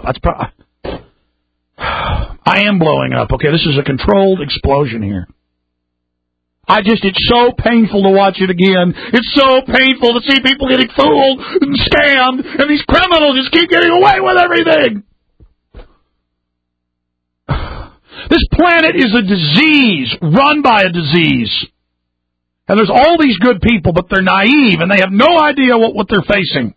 I am blowing up. Okay, this is a controlled explosion here. It's so painful to watch it again. It's so painful to see people getting fooled and scammed, and these criminals just keep getting away with everything. This planet is a disease, run by a disease. And there's all these good people, but they're naive, and they have no idea what they're facing.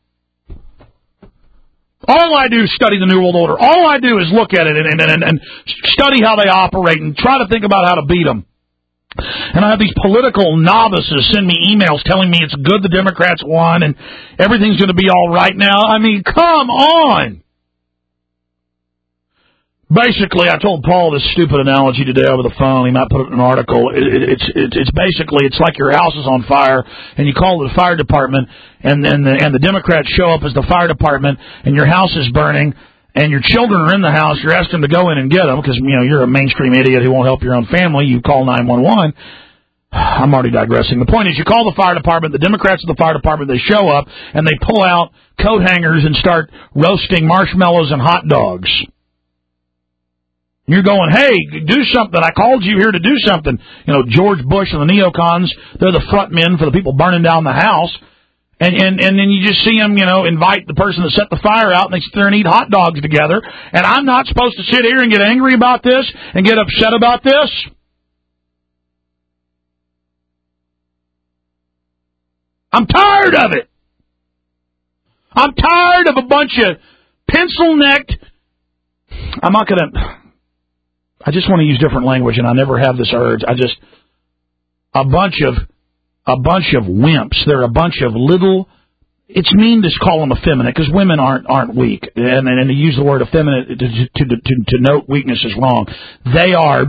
All I do is study the New World Order. All I do is look at it and study how they operate and try to think about how to beat them. And I have these political novices send me emails telling me it's good the Democrats won and everything's going to be all right now. I mean, come on. Basically, I told Paul this stupid analogy today over the phone. He might put it in an article. It's basically, it's like your house is on fire, and you call the fire department, and the Democrats show up as the fire department, and your house is burning, and your children are in the house. You're asking them to go in and get them because you're a mainstream idiot who won't help your own family. You call 911. I'm already digressing. The point is, you call the fire department. The Democrats of the fire department, they show up and they pull out coat hangers and start roasting marshmallows and hot dogs. You're going, hey, do something. I called you here to do something. George Bush and the neocons, they're the front men for the people burning down the house. And then you just see them, invite the person that set the fire out, and they sit there and eat hot dogs together. And I'm not supposed to sit here and get angry about this and get upset about this? I'm tired of it. I'm tired of a bunch of pencil-necked... I just want to use different language, and I never have this urge. A bunch of wimps. They're a bunch of little. It's mean to call them effeminate because women aren't weak, and to use the word effeminate to note weakness is wrong. They are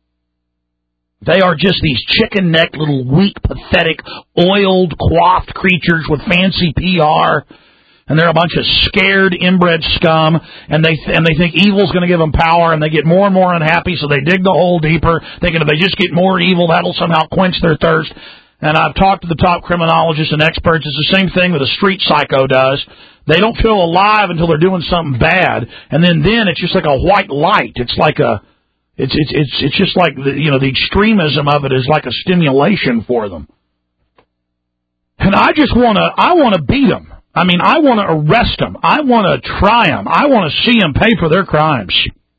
just these chicken-necked, little weak, pathetic, oiled, coiffed creatures with fancy PR. And they're a bunch of scared, inbred scum, and they think evil's going to give them power, and they get more and more unhappy, so they dig the hole deeper, thinking if they just get more evil, that'll somehow quench their thirst. And I've talked to the top criminologists and experts. It's the same thing that a street psycho does. They don't feel alive until they're doing something bad, and then it's just like a white light. It's like it's just like the extremism of it is like a stimulation for them. And I want to beat them. I mean, I want to arrest them. I want to try them. I want to see them pay for their crimes.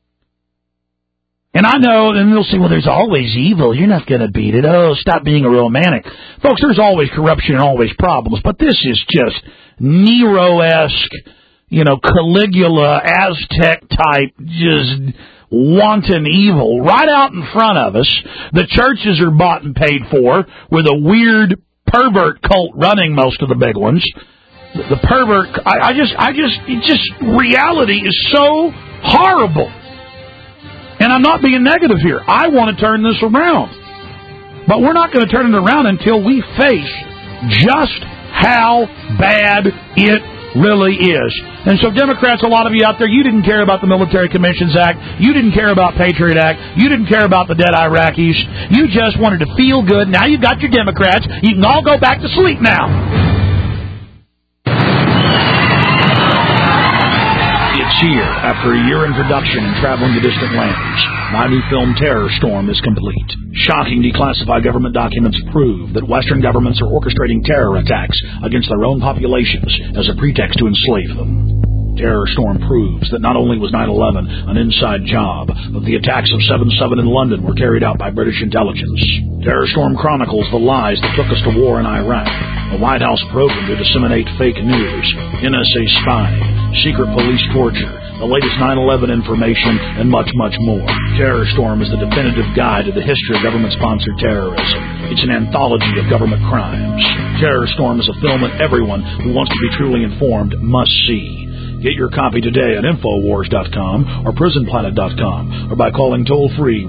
And I know, and they'll say, well, there's always evil. You're not going to beat it. Oh, stop being a romantic. Folks, there's always corruption and always problems, but this is just Nero-esque, Caligula, Aztec-type, just wanton evil right out in front of us. The churches are bought and paid for with a weird pervert cult running most of the big ones. The pervert, reality is so horrible. And I'm not being negative here. I want to turn this around. But we're not going to turn it around until we face just how bad it really is. And so Democrats, a lot of you out there, you didn't care about the Military Commissions Act. You didn't care about Patriot Act. You didn't care about the dead Iraqis. You just wanted to feel good. Now you've got your Democrats. You can all go back to sleep now. It's here. After a year in production and traveling to distant lands, my new film Terror Storm is complete. Shocking declassified government documents prove that Western governments are orchestrating terror attacks against their own populations as a pretext to enslave them. Terror Storm proves that not only was 9/11 an inside job, but the attacks of 7/7 in London were carried out by British intelligence. Terror Storm chronicles the lies that took us to war in Iraq, a White House program to disseminate fake news, NSA spying, secret police torture, the latest 9/11 information, and much, much more. Terror Storm is the definitive guide to the history of government-sponsored terrorism. It's an anthology of government crimes. Terror Storm is a film that everyone who wants to be truly informed must see. Get your copy today at Infowars.com or PrisonPlanet.com or by calling toll-free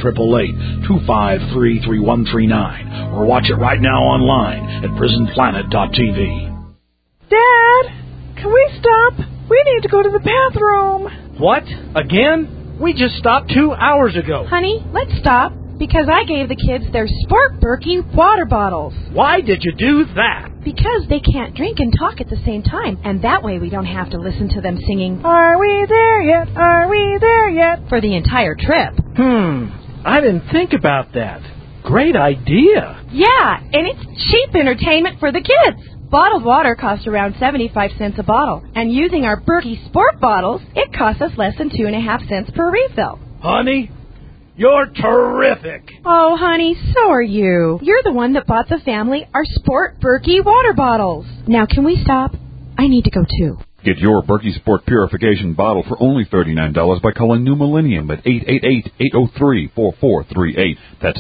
1-888-253-3139 or watch it right now online at PrisonPlanet.tv. Dad, can we stop? We need to go to the bathroom. What? Again? We just stopped 2 hours ago. Honey, let's stop because I gave the kids their Sport Berkey water bottles. Why did you do that? Because they can't drink and talk at the same time, and that way we don't have to listen to them singing, "Are we there yet? Are we there yet?" for the entire trip. I didn't think about that. Great idea. Yeah, and it's cheap entertainment for the kids. Bottled water costs around 75 cents a bottle, and using our Berkey Sport bottles, it costs us less than 2.5 cents per refill. Honey, you're terrific. Oh, honey, so are you. You're the one that bought the family our Sport Berkey water bottles. Now, can we stop? I need to go, too. Get your Berkey Sport Purification bottle for only $39 by calling New Millennium at 888-803-4438. That's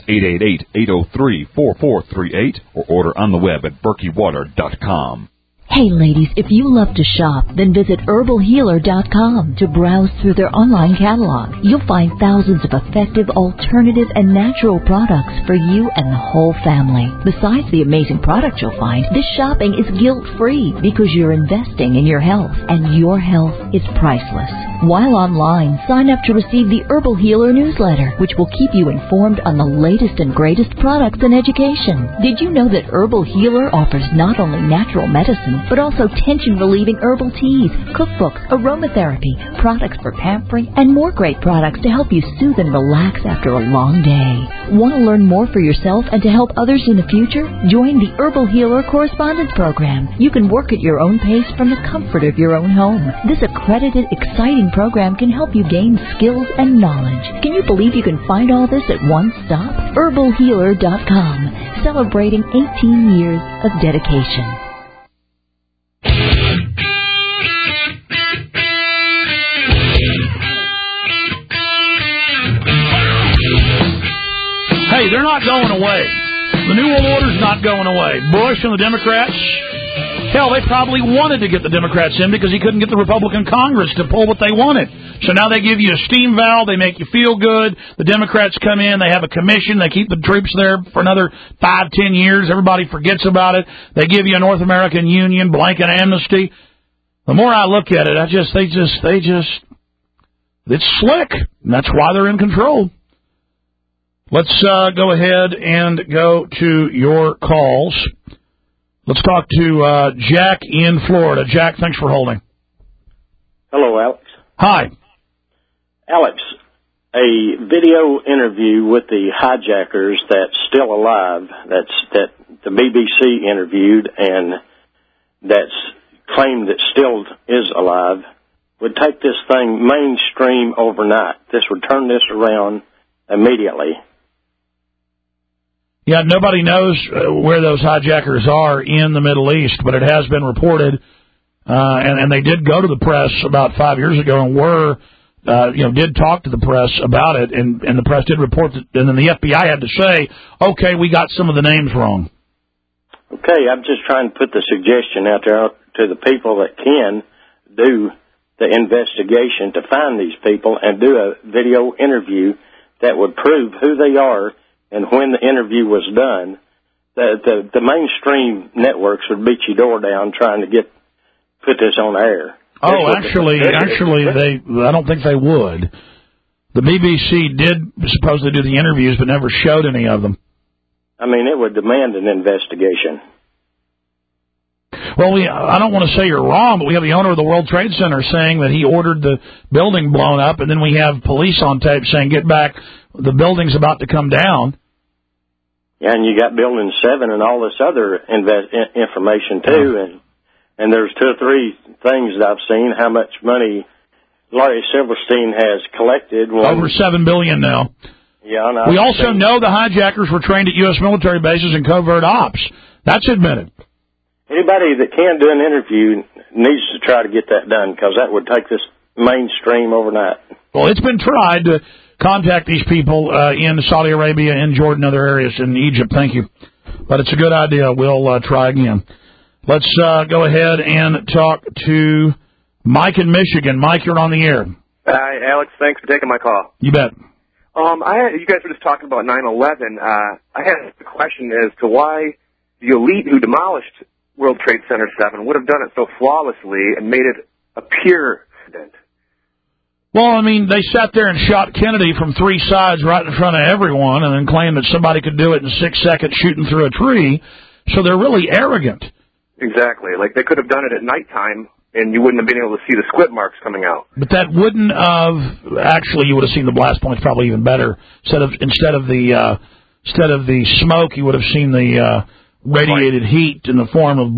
888-803-4438 or order on the web at BerkeyWater.com. Hey ladies, if you love to shop, then visit HerbalHealer.com to browse through their online catalog. You'll find thousands of effective, alternative, and natural products for you and the whole family. Besides the amazing products you'll find, this shopping is guilt-free because you're investing in your health, and your health is priceless. While online, sign up to receive the Herbal Healer newsletter, which will keep you informed on the latest and greatest products and education. Did you know that Herbal Healer offers not only natural medicine, but also tension-relieving herbal teas, cookbooks, aromatherapy, products for pampering, and more great products to help you soothe and relax after a long day. Want to learn more for yourself and to help others in the future? Join the Herbal Healer Correspondence Program. You can work at your own pace from the comfort of your own home. This accredited, exciting program can help you gain skills and knowledge. Can you believe you can find all this at one stop? HerbalHealer.com, celebrating 18 years of dedication. Hey, they're not going away. The New World Order's not going away. Bush and the Democrats, hell, they probably wanted to get the Democrats in because he couldn't get the Republican Congress to pull what they wanted. So now they give you a steam valve, they make you feel good. The Democrats come in, they have a commission, they keep the troops there for another 5-10 years. Everybody forgets about it. They give you a North American Union, blanket amnesty. The more I look at it, it's slick. And that's why they're in control. Let's go ahead and go to your calls. Let's talk to Jack in Florida. Jack, thanks for holding. Hello, Alex. Hi. Alex, a video interview with the hijackers that's still alive, that the BBC interviewed, and that's claimed that still is alive, would take this thing mainstream overnight. This would turn this around immediately. Yeah, nobody knows where those hijackers are in the Middle East, but it has been reported, and they did go to the press about 5 years ago and did talk to the press about it, and the press did report that, and then the FBI had to say, okay, we got some of the names wrong. Okay, I'm just trying to put the suggestion out there to the people that can do the investigation to find these people and do a video interview that would prove who they are and when the interview was done. The mainstream networks would beat your door down trying to put this on air. Oh, actually, I don't think they would. The BBC did supposedly do the interviews, but never showed any of them. I mean, it would demand an investigation. Well, I don't want to say you're wrong, but we have the owner of the World Trade Center saying that he ordered the building blown up, and then we have police on tape saying, get back, the building's about to come down. Yeah, and you got Building 7 and all this other information, too, and there's 2 or 3 things that I've seen, how much money Larry Silverstein has collected. Over $7 billion now. Yeah, we also know the hijackers were trained at U.S. military bases in covert ops. That's admitted. Anybody that can do an interview needs to try to get that done, because that would take this mainstream overnight. Well, it's been tried to contact these people in Saudi Arabia, in Jordan, other areas, in Egypt. Thank you. But it's a good idea. We'll try again. Let's go ahead and talk to Mike in Michigan. Mike, you're on the air. Hi, Alex. Thanks for taking my call. You bet. You guys were just talking about 9/11. I had a question as to why the elite who demolished World Trade Center 7 would have done it so flawlessly and made it appear accident. Well, I mean, they sat there and shot Kennedy from 3 sides right in front of everyone and then claimed that somebody could do it in 6 seconds shooting through a tree. So they're really arrogant. Exactly. Like, they could have done it at nighttime, and you wouldn't have been able to see the squib marks coming out. But that wouldn't have... Actually, you would have seen the blast points probably even better. Instead of the smoke, you would have seen the radiated heat in the form of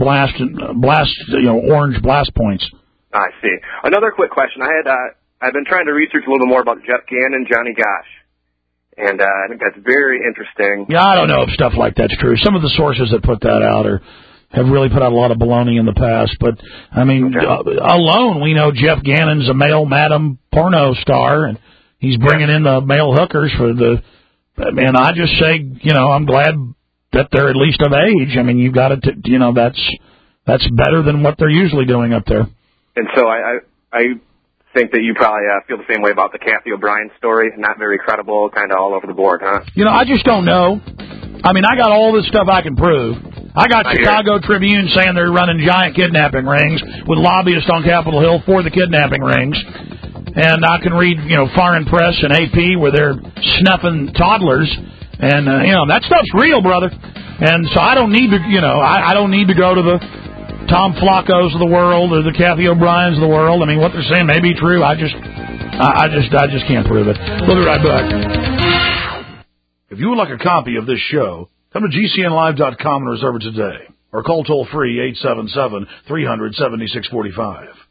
orange blast points. I see. Another quick question. I've been trying to research a little more about Jeff Gannon, Johnny Gosch. And I think that's very interesting. Yeah, I don't know if stuff like that's true. Some of the sources that put that out have really put out a lot of baloney in the past. But, I mean, alone we know Jeff Gannon's a male madam porno star, and he's bringing in the male hookers for the... And I just say, I'm glad that they're at least of age. I mean, you've got to, that's better than what they're usually doing up there. And so I think that you probably feel the same way about the Kathy O'Brien story. Not very credible, kind of all over the board, huh? I just don't know. I mean, I got all this stuff I can prove. I got Chicago Tribune saying they're running giant kidnapping rings with lobbyists on Capitol Hill for the kidnapping rings. And I can read, Foreign Press and AP where they're snuffing toddlers. And, that stuff's real, brother. And so I don't need to, I don't need to go to the Tom Flacco's of the world or the Kathy O'Brien's of the world. I mean, what they're saying may be true. I just can't prove it. We'll be right back. If you would like a copy of this show, come to GCNlive.com and reserve it today. Or call toll-free 877-300-7645.